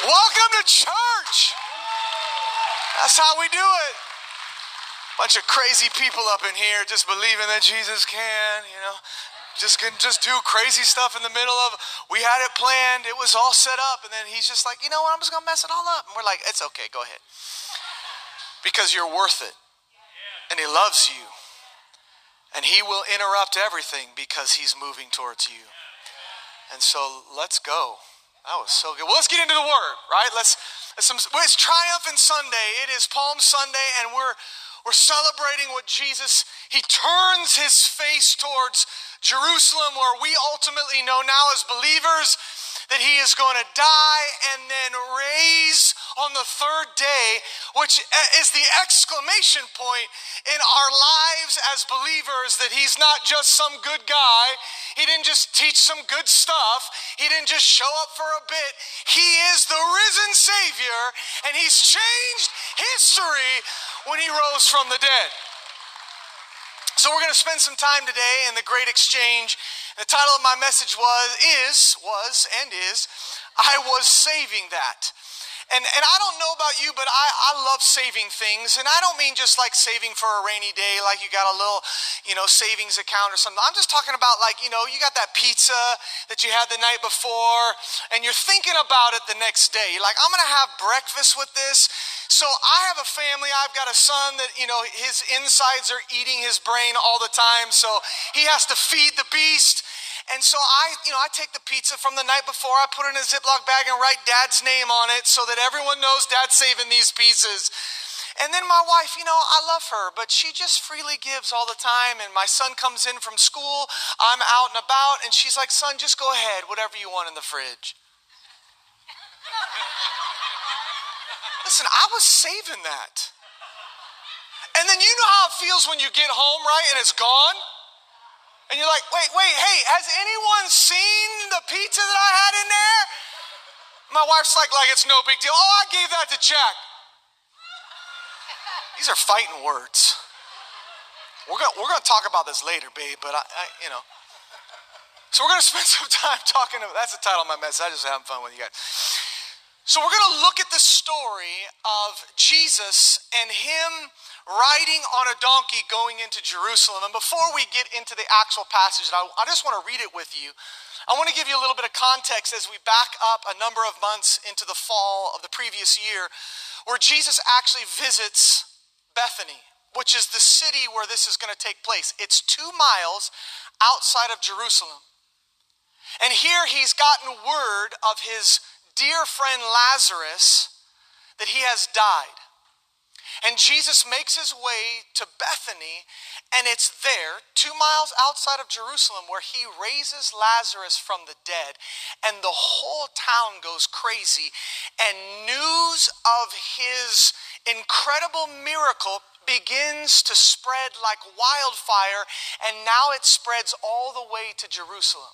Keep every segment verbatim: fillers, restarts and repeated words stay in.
Welcome to church. That's how we do it. Bunch of crazy people up in here just believing that Jesus can, you know, just can just do crazy stuff in the middle of, we had it planned, it was all set up, and then he's just like, you know what, I'm just gonna mess it all up. And we're like, it's okay, go ahead. Because you're worth it. And he loves you. And he will interrupt everything because he's moving towards you. And so let's go. That was so good. Well, let's get into the word, right? Let's, let's some, it's Triumphant Sunday. It is Palm Sunday, and we're we're celebrating what Jesus, he turns his face towards Jerusalem, where we ultimately know now as believers that he is going to die and then raise on the third day, which is the exclamation point in our lives as believers, that he's not just some good guy. He didn't just teach some good stuff. He didn't just show up for a bit. He is the risen Savior, and he's changed history when he rose from the dead. So we're going to spend some time today in the Great Exchange. The title of my message was, is, was, and is, I was saving that. And and I don't know about you, but I, I love saving things. And I don't mean just like saving for a rainy day, like you got a little, you know, savings account or something. I'm just talking about like, you know, you got that pizza that you had the night before, and you're thinking about it the next day. You're like, I'm going to have breakfast with this. So I have a family. I've got a son that, you know, his insides are eating his brain all the time. So he has to feed the beast. And so I, you know, I take the pizza from the night before, I put it in a Ziploc bag and write Dad's name on it so that everyone knows Dad's saving these pieces. And then my wife, you know, I love her, but she just freely gives all the time. And my son comes in from school, I'm out and about, and she's like, son, just go ahead, whatever you want in the fridge. Listen, I was saving that. And then you know how it feels when you get home, right, and it's gone? And you're like, wait, wait, hey, has anyone seen the pizza that I had in there? My wife's like, like it's no big deal. Oh, I gave that to Jack. These are fighting words. We're gonna, we're gonna talk about this later, babe, but I, I, you know. So we're gonna spend some time talking about, that's the title of my message. I just having fun with you guys. So we're gonna look at the story of Jesus and him riding on a donkey going into Jerusalem. And before we get into the actual passage, I, I just want to read it with you. I want to give you a little bit of context as we back up a number of months into the fall of the previous year, where Jesus actually visits Bethany, which is the city where this is going to take place. It's two miles outside of Jerusalem. And here he's gotten word of his dear friend Lazarus that he has died. And Jesus makes his way to Bethany, and it's there, two miles outside of Jerusalem, where he raises Lazarus from the dead, and the whole town goes crazy, and news of his incredible miracle begins to spread like wildfire, and now it spreads all the way to Jerusalem.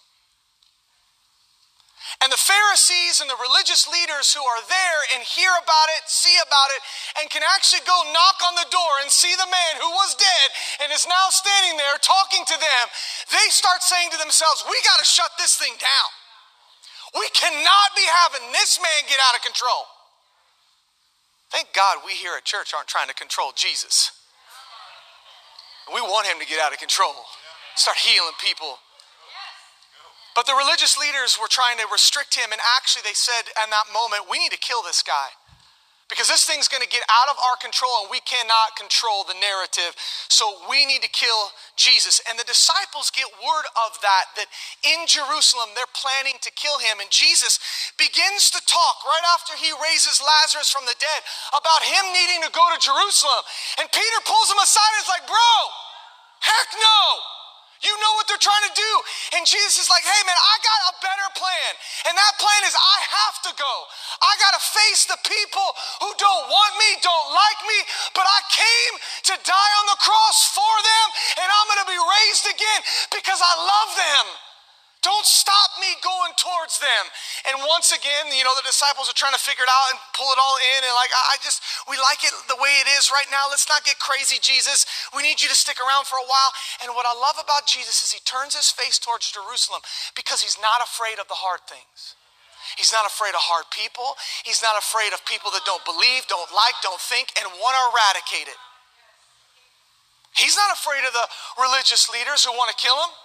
And the Pharisees and the religious leaders who are there and hear about it, see about it, and can actually go knock on the door and see the man who was dead and is now standing there talking to them, they start saying to themselves, we got to shut this thing down. We cannot be having this man get out of control. Thank God we here at church aren't trying to control Jesus. We want him to get out of control, start healing people. But the religious leaders were trying to restrict him, and actually they said in that moment, we need to kill this guy because this thing's going to get out of our control and we cannot control the narrative, so we need to kill Jesus. And the disciples get word of that, that in Jerusalem they're planning to kill him, and Jesus begins to talk right after he raises Lazarus from the dead about him needing to go to Jerusalem. And Peter pulls him aside and is like, bro, heck no. You know what they're trying to do. And Jesus is like, hey man, I got a better plan. And that plan is I have to go. I got to face the people who don't want me, don't like me, but I came to die on the cross for them, and I'm going to be raised again because I love them. Don't stop me going towards them. And once again, you know, the disciples are trying to figure it out and pull it all in. And like, I just, we like it the way it is right now. Let's not get crazy, Jesus. We need you to stick around for a while. And what I love about Jesus is he turns his face towards Jerusalem because he's not afraid of the hard things. He's not afraid of hard people. He's not afraid of people that don't believe, don't like, don't think, and want to eradicate it. He's not afraid of the religious leaders who want to kill him.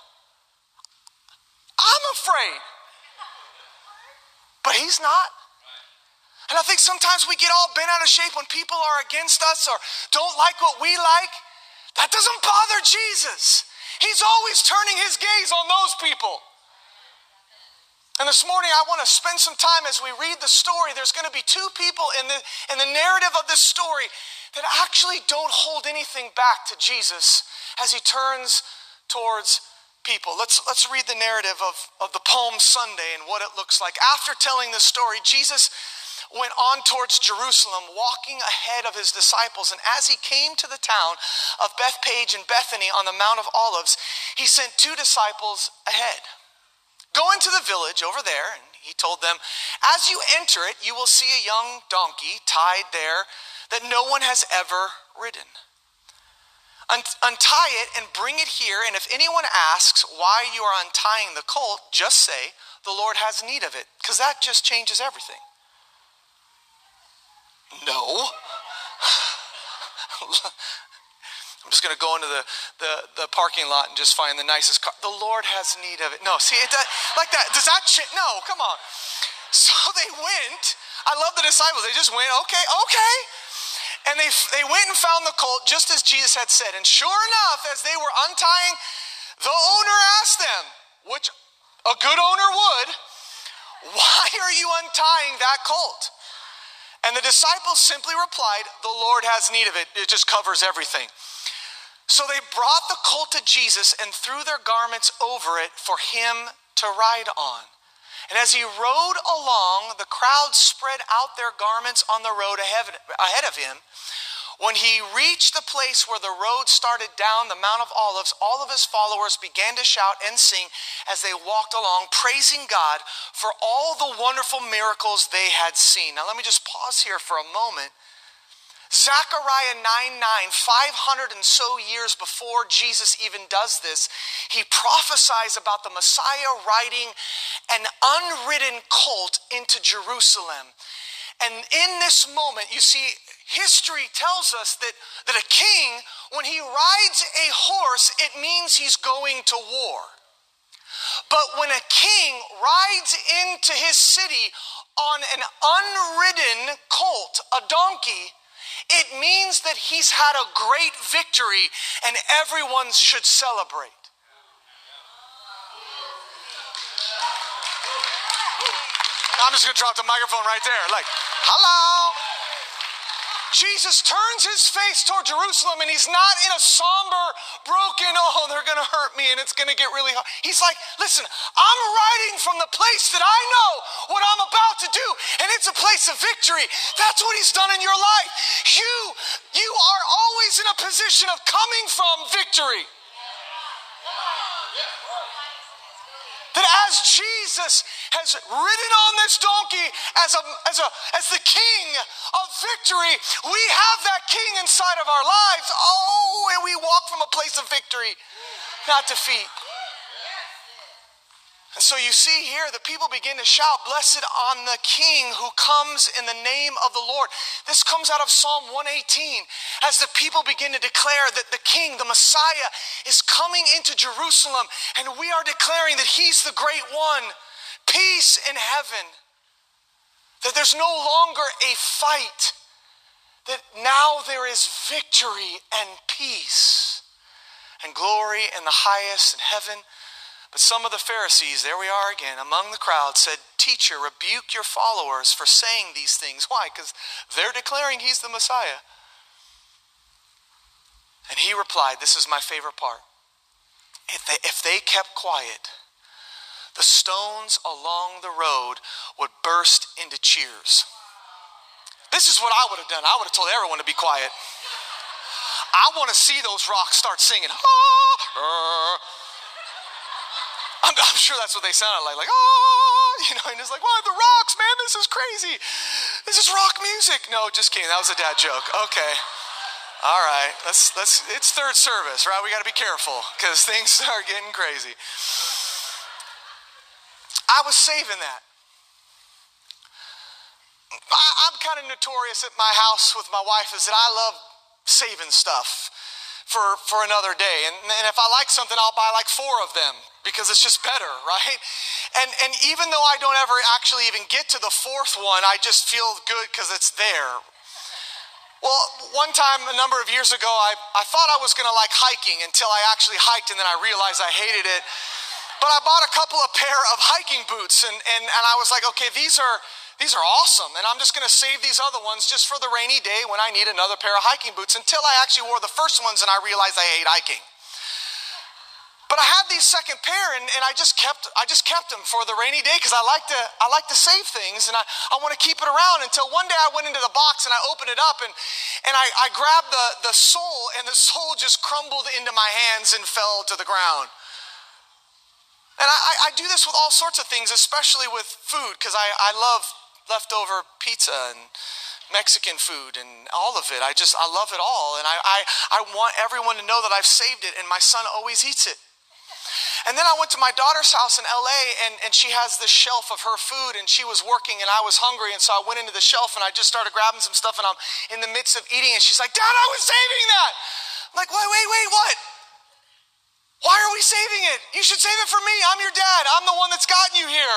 I'm afraid. But he's not. And I think sometimes we get all bent out of shape when people are against us or don't like what we like. That doesn't bother Jesus. He's always turning his gaze on those people. And this morning I want to spend some time as we read the story. There's going to be two people in the, in the narrative of this story that actually don't hold anything back to Jesus as he turns towards people. Let's, let's read the narrative of, of the Palm Sunday and what it looks like. After telling this story, Jesus went on towards Jerusalem, walking ahead of his disciples. And as he came to the town of Bethphage and Bethany on the Mount of Olives, he sent two disciples ahead. Go into the village over there, and he told them, as you enter it, you will see a young donkey tied there that no one has ever ridden. Untie it and bring it here, and if anyone asks why you are untying the colt, just say, the Lord has need of it, because that just changes everything. No. I'm just going to go into the, the, the parking lot and just find the nicest car. The Lord has need of it. No, see, it does, like that. Does that, ch- no, come on. So they went. I love the disciples. They just went, okay, okay. And they, they went and found the colt just as Jesus had said. And sure enough, as they were untying, the owner asked them, which a good owner would, why are you untying that colt? And the disciples simply replied, the Lord has need of it. It just covers everything. So they brought the colt to Jesus and threw their garments over it for him to ride on. And as he rode along, the crowd spread out their garments on the road ahead of him. When he reached the place where the road started down the Mount of Olives, all of his followers began to shout and sing as they walked along, praising God for all the wonderful miracles they had seen. Now let me just pause here for a moment. Zechariah nine nine, five hundred and so years before Jesus even does this, he prophesies about the Messiah riding an unridden colt into Jerusalem. And in this moment, you see, history tells us that, that a king, when he rides a horse, it means he's going to war. But when a king rides into his city on an unridden colt, a donkey, it means that he's had a great victory and everyone should celebrate. I'm just going to drop the microphone right there. Like, hello. Jesus turns his face toward Jerusalem and he's not in a somber, broken, oh, they're going to hurt me and it's going to get really hard. He's like, listen, I'm riding from the place that I know what I'm about to do, and it's a place of victory. That's what he's done in your life. You, you are always in a position of coming from victory. That as Jesus has ridden on this donkey as a, as a, as the king of victory, we have that king inside of our lives. Oh, and we walk from a place of victory, not defeat. And so you see here, the people begin to shout, blessed on the king who comes in the name of the Lord. This comes out of Psalm one eighteen, as the people begin to declare that the king, the Messiah, is coming into Jerusalem, and we are declaring that he's the great one. Peace in heaven. That there's no longer a fight. That now there is victory and peace and glory in the highest in heaven. But some of the Pharisees, there we are again, among the crowd said, teacher, rebuke your followers for saying these things. Why? Because they're declaring he's the Messiah. And he replied, this is my favorite part. If they, if they kept quiet, the stones along the road would burst into cheers. This is what I would have done. I would have told everyone to be quiet. I want to see those rocks start singing. Ah, uh, I'm, I'm sure that's what they sounded like, like, oh, you know, and it's like, wow, the rocks, man, this is crazy. This is rock music. No, just kidding. That was a dad joke. Okay. All right. Let's, let's, it's third service, right? We got to be careful because things are getting crazy. I was saving that. kind of notorious at my house with my wife is that I love saving stuff for, for another day. And, and if I like something, I'll buy like four of them because it's just better, right? And, and even though I don't ever actually even get to the fourth one, I just feel good because it's there. Well, one time a number of years ago, I, I thought I was gonna like hiking until I actually hiked, and then I realized I hated it. But I bought a couple of pair of hiking boots, and, and, and I was like, okay, these are these are awesome, and I'm just gonna save these other ones just for the rainy day when I need another pair of hiking boots, until I actually wore the first ones and I realized I hate hiking. But I had these second pair, and, and I just kept I just kept them for the rainy day because I like to I like to save things, and I, I want to keep it around, until one day I went into the box and I opened it up, and, and I, I grabbed the, the sole, and the sole just crumbled into my hands and fell to the ground. And I, I do this with all sorts of things, especially with food, because I, I love leftover pizza and Mexican food and all of it. I just, I love it all. And I, I, I want everyone to know that I've saved it, and my son always eats it. And then I went to my daughter's house in L A, and, and she has this shelf of her food, and she was working and I was hungry. And so I went into the shelf and I just started grabbing some stuff, and I'm in the midst of eating, and she's like, Dad, I was saving that. I'm like, wait, wait, wait, what? Why are we saving it? You should save it for me. I'm your dad. I'm the one that's gotten you here.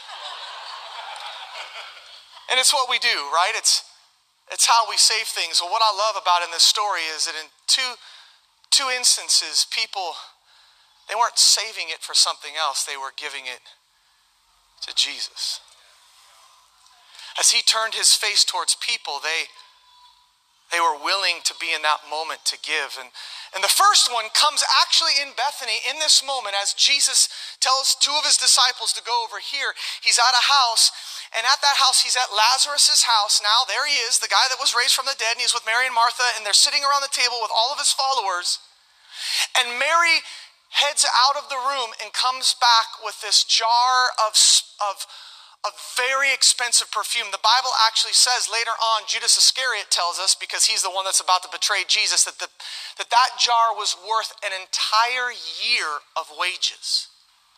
And it's what we do, right? It's it's how we save things. Well, what I love about in this story is that in two two instances, people, they weren't saving it for something else. They were giving it to Jesus. As he turned his face towards people, they They were willing to be in that moment to give. And, and the first one comes actually in Bethany in this moment as Jesus tells two of his disciples to go over here. He's at a house, and at that house, he's at Lazarus's house. Now there he is, the guy that was raised from the dead, and he's with Mary and Martha, and they're sitting around the table with all of his followers. And Mary heads out of the room and comes back with this jar of, of a very expensive perfume. The Bible actually says later on, Judas Iscariot tells us, because he's the one that's about to betray Jesus, that the, that, that jar was worth an entire year of wages.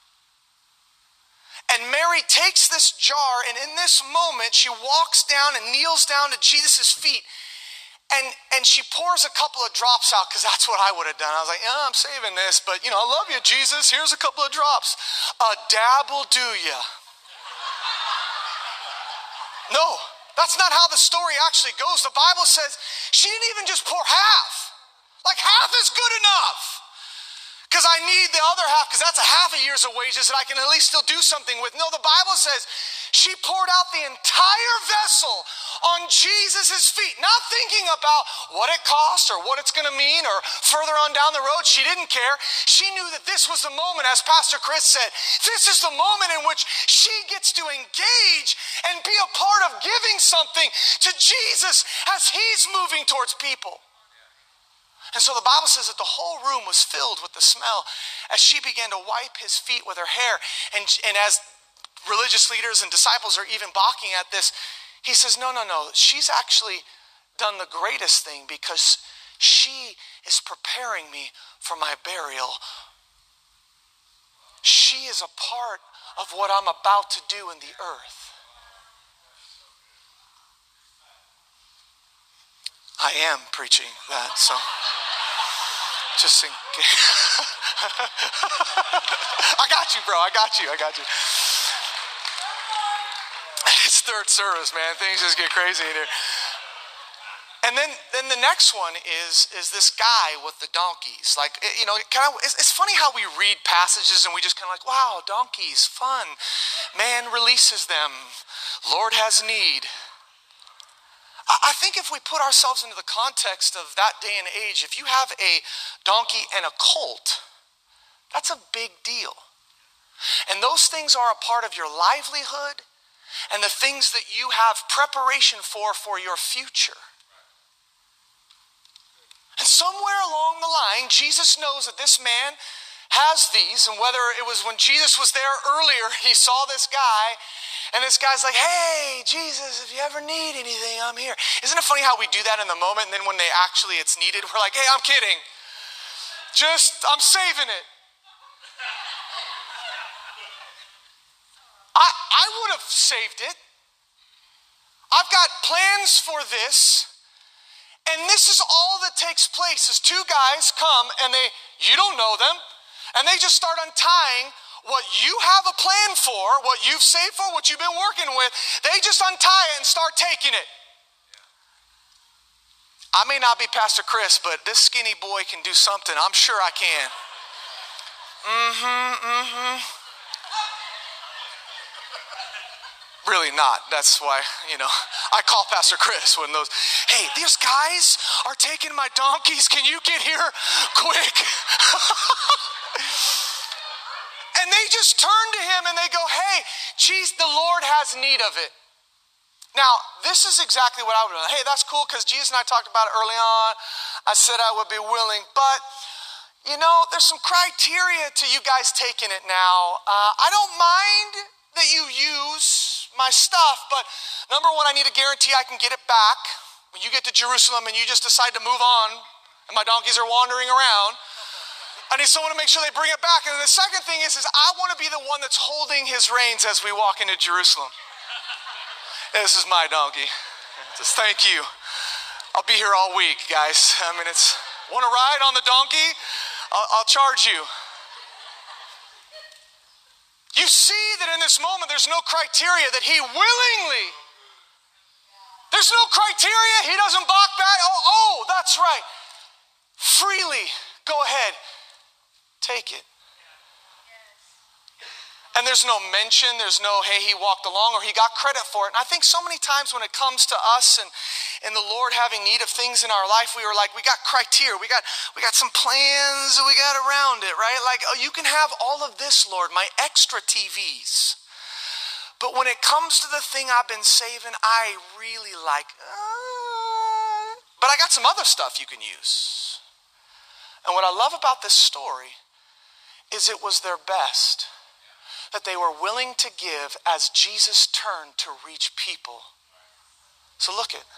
And Mary takes this jar, and in this moment, she walks down and kneels down to Jesus' feet, and, and she pours a couple of drops out, because that's what I would have done. I was like, yeah, I'm saving this, but you know, I love you, Jesus. Here's a couple of drops. A dab will do ya. No, that's not how the story actually goes. The Bible says she didn't even just pour half. Like half is good enough. Because I need the other half, because that's a half a year's of wages that I can at least still do something with. No, the Bible says she poured out the entire vessel on Jesus' feet, not thinking about what it cost or what it's going to mean or further on down the road. She didn't care. She knew that this was the moment, as Pastor Chris said, this is the moment in which she gets to engage and be a part of giving something to Jesus as he's moving towards people. And so the Bible says that the whole room was filled with the smell as she began to wipe his feet with her hair. And, and as religious leaders and disciples are even balking at this, he says, no, no, no. She's actually done the greatest thing, because she is preparing me for my burial. She is a part of what I'm about to do in the earth. I am preaching that, so just in case. I got you, bro. I got you. I got you. It's third service, man. Things just get crazy in here. And then, then the next one is is this guy with the donkeys. Like, you know, kind of. It's, it's funny how we read passages and we just kind of like, wow, donkeys, fun. Man releases them. Lord has need. I think if we put ourselves into the context of that day and age, if you have a donkey and a colt, that's a big deal. And those things are a part of your livelihood and the things that you have preparation for for your future. And somewhere along the line, Jesus knows that this man has these, and whether it was when Jesus was there earlier, he saw this guy, and this guy's like, hey, Jesus, if you ever need anything, I'm here. Isn't it funny how we do that in the moment, and then when they actually, it's needed, we're like, hey, I'm kidding. Just, I'm saving it. I, I would have saved it. I've got plans for this. And this is all that takes place is two guys come and they, you don't know them, and they just start untying what you have a plan for, what you've saved for, what you've been working with. They just untie it and start taking it. I may not be Pastor Chris, but this skinny boy can do something. I'm sure I can. Mm-hmm, mm-hmm. Really not. That's why, you know, I call Pastor Chris when those, hey, these guys are taking my donkeys. Can you get here quick? And they just turn to him and they go, hey, geez, the Lord has need of it. Now, this is exactly what I would do. Hey, that's cool because Jesus and I talked about it early on. I said I would be willing, but you know, there's some criteria to you guys taking it now. Uh, I don't mind that you use my stuff, but number one, I need a guarantee I can get it back when you get to Jerusalem and you just decide to move on and my donkeys are wandering around. I need someone to make sure they bring it back. And then the second thing is, is I want to be the one that's holding his reins as we walk into Jerusalem. This is my donkey. Just thank you. I'll be here all week, guys. I mean, it's, want to ride on the donkey? I'll, I'll charge you. You see that in this moment, there's no criteria that he willingly, there's no criteria. He doesn't balk back. Oh, oh, that's right. Freely, go ahead. Take it. And there's no mention, there's no, hey, he walked along or he got credit for it. And I think so many times when it comes to us and, and the Lord having need of things in our life, we were like, we got criteria, we got we got some plans we got around it, right? Like, oh, you can have all of this, Lord, my extra T Vs. But when it comes to the thing I've been saving, I really like, uh, but I got some other stuff you can use. And what I love about this story is it was their best that they were willing to give as Jesus turned to reach people. So look it.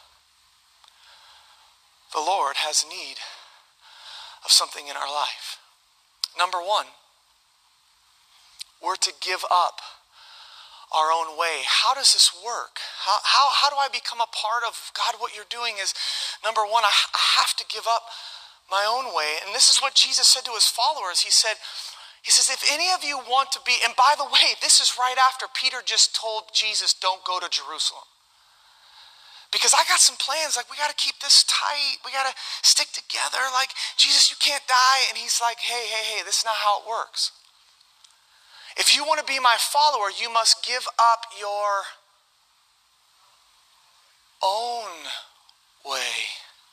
The Lord has need of something in our life. Number one, we're to give up our own way. How does this work? How, how, how do I become a part of God? What you're doing is, number one, I, I have to give up my own way. And this is what Jesus said to his followers. He said, He says, if any of you want to be, and by the way, this is right after Peter just told Jesus, don't go to Jerusalem. Because I got some plans, like we got to keep this tight. We got to stick together. Like, Jesus, you can't die. And he's like, hey, hey, hey, this is not how it works. If you want to be my follower, you must give up your own way.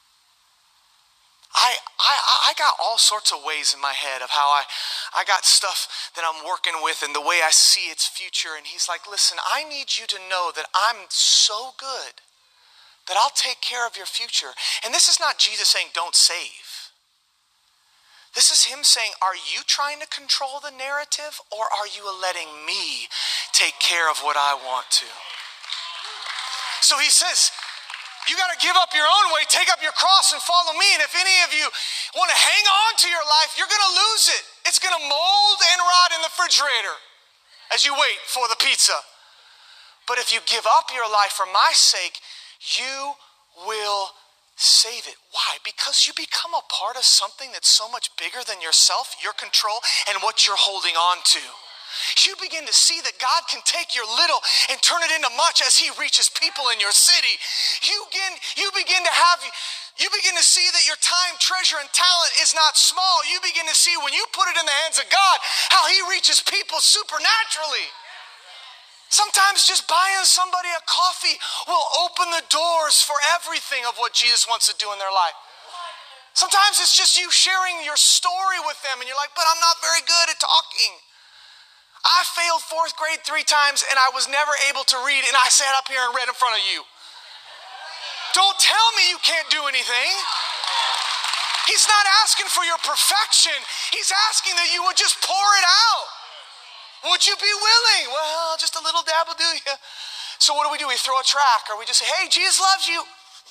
I, I I got all sorts of ways in my head of how I, I got stuff that I'm working with and the way I see its future. And he's like, listen, I need you to know that I'm so good that I'll take care of your future. And this is not Jesus saying, don't save. This is him saying, are you trying to control the narrative or are you letting me take care of what I want to? So he says, you got to give up your own way, take up your cross and follow me. And if any of you want to hang on to your life, you're going to lose it. It's going to mold and rot in the refrigerator as you wait for the pizza. But if you give up your life for my sake, you will save it. Why? Because you become a part of something that's so much bigger than yourself, your control, and what you're holding on to. You begin to see that God can take your little and turn it into much as he reaches people in your city. You begin, you begin to have, you begin to see that your time, treasure, and talent is not small. You begin to see when you put it in the hands of God, how he reaches people supernaturally. Sometimes just buying somebody a coffee will open the doors for everything of what Jesus wants to do in their life. Sometimes it's just you sharing your story with them and you're like, but I'm not very good at talking. I failed fourth grade three times and I was never able to read and I sat up here and read in front of you. Don't tell me you can't do anything. He's not asking for your perfection. He's asking that you would just pour it out. Would you be willing? Well, just a little dab will do you. So what do we do? We throw a track or we just say, hey, Jesus loves you.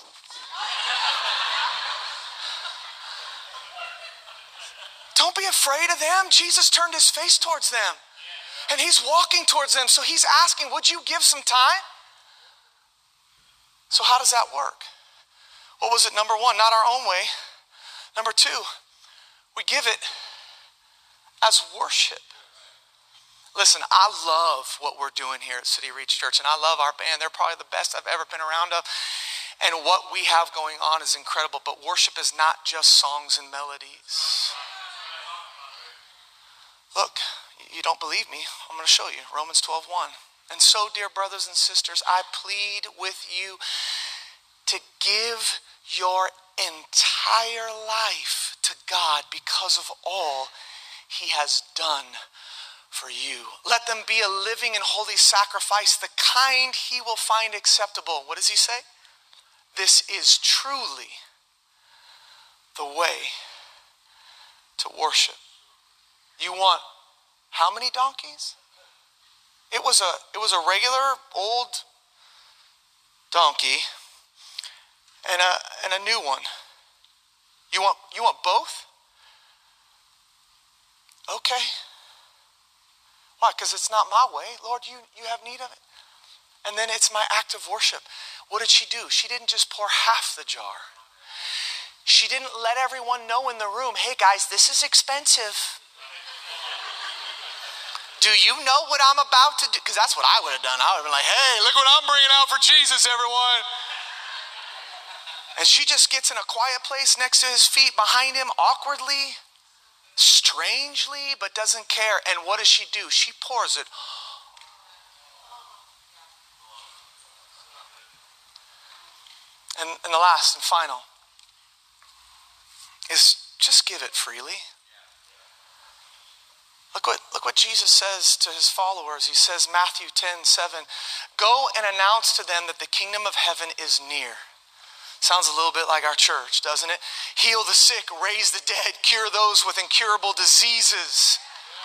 Don't be afraid of them. Jesus turned his face towards them. And he's walking towards them. So he's asking, would you give some time? So how does that work? What was it? Number one, not our own way. Number two, we give it as worship. Listen, I love what we're doing here at City Reach Church, and I love our band. They're probably the best I've ever been around of. And what we have going on is incredible, but worship is not just songs and melodies. Look, you don't believe me. I'm going to show you. Romans twelve one. And so, dear brothers and sisters, I plead with you to give your entire life to God because of all he has done for you. Let them be a living and holy sacrifice, the kind he will find acceptable. What does he say? This is truly the way to worship. You want how many donkeys? It was a it was a regular old donkey and a and a new one. You want you want both? Okay. Why? Because it's not my way. Lord, you, you have need of it. And then it's my act of worship. What did she do? She didn't just pour half the jar. She didn't let everyone know in the room, hey guys, this is expensive. Do you know what I'm about to do? Because that's what I would have done. I would have been like, hey, look what I'm bringing out for Jesus, everyone. And she just gets in a quiet place next to his feet, behind him, awkwardly, strangely, but doesn't care. And what does she do? She pours it. And, and the last and final is just give it freely. Look what, look what Jesus says to his followers. He says, Matthew ten seven, go and announce to them that the kingdom of heaven is near. Sounds a little bit like our church, doesn't it? Heal the sick, raise the dead, cure those with incurable diseases.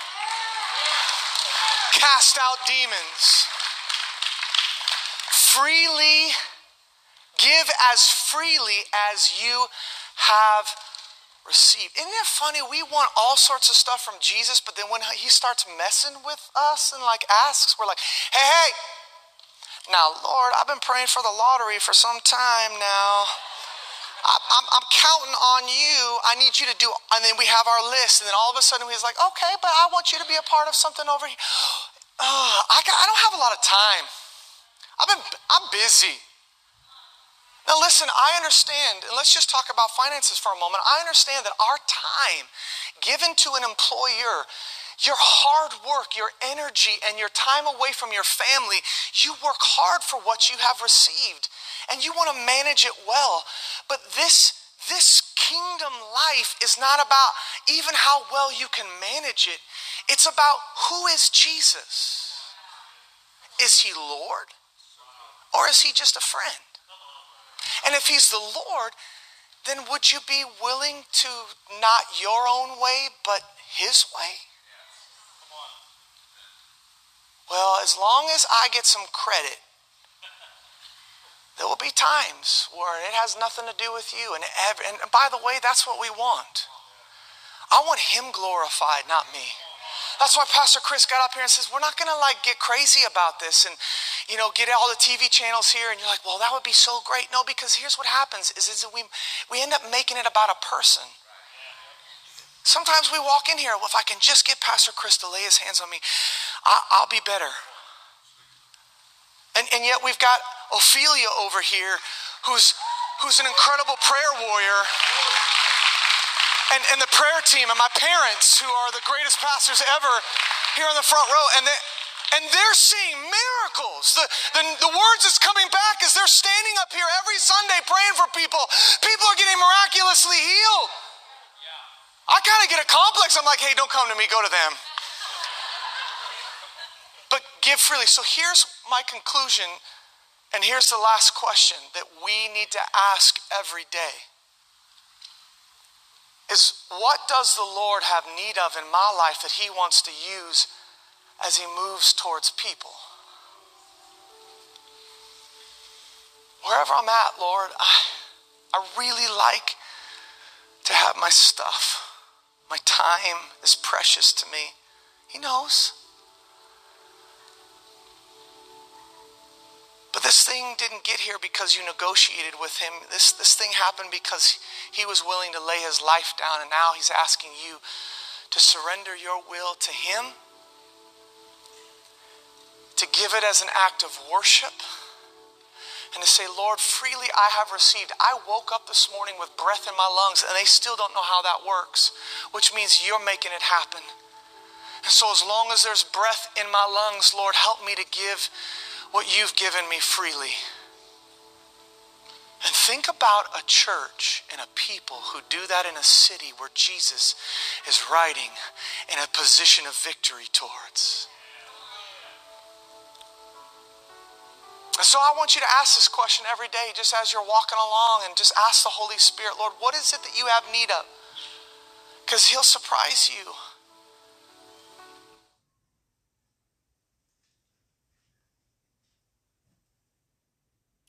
Cast out demons. Freely, give as freely as you have received. Isn't it funny? We want all sorts of stuff from Jesus, but then when he starts messing with us and like asks, we're like, hey, hey, now, Lord, I've been praying for the lottery for some time now. I, I'm, I'm counting on you. I need you to do, and then we have our list, and then all of a sudden he's like, okay, but I want you to be a part of something over here. Oh, I, got, I don't have a lot of time. I've been, I'm busy. Now listen, I understand, and let's just talk about finances for a moment. I understand that our time given to an employer, your hard work, your energy, and your time away from your family, you work hard for what you have received, and you want to manage it well. But this, this kingdom life is not about even how well you can manage it. It's about who is Jesus. Is he Lord? Or is he just a friend? And if he's the Lord, then would you be willing to not your own way, but his way? Well, as long as I get some credit, there will be times where it has nothing to do with you. And, every, and by the way, that's what we want. I want him glorified, not me. That's why Pastor Chris got up here and says, we're not going to like get crazy about this and, you know, get all the T V channels here. And you're like, well, that would be so great. No, because here's what happens is, is that we, we end up making it about a person. Sometimes we walk in here, well, if I can just get Pastor Chris to lay his hands on me, I, I'll be better. And, and yet we've got Ophelia over here who's, who's an incredible prayer warrior. And, and the prayer team and my parents, who are the greatest pastors ever, here in the front row, and they, and they're seeing miracles. The, the, the words that's coming back is they're standing up here every Sunday praying for people. People are getting miraculously healed. I kind of get a complex. I'm like, hey, don't come to me, go to them. But give freely. So here's my conclusion, and here's the last question that we need to ask every day. Is what does the Lord have need of in my life that he wants to use as he moves towards people? Wherever I'm at, Lord, I, I really like to have my stuff. My time is precious to me. He knows. But this thing didn't get here because you negotiated with him. This, this thing happened because he was willing to lay his life down, and now he's asking you to surrender your will to him, to give it as an act of worship, and to say, Lord, freely I have received. I woke up this morning with breath in my lungs, and they still don't know how that works, which means you're making it happen. And so as long as there's breath in my lungs, Lord, help me to give what you've given me freely. And think about a church and a people who do that in a city where Jesus is riding in a position of victory towards. And so I want you to ask this question every day, just as you're walking along, and just ask the Holy Spirit, Lord, what is it that you have need of? Because he'll surprise you.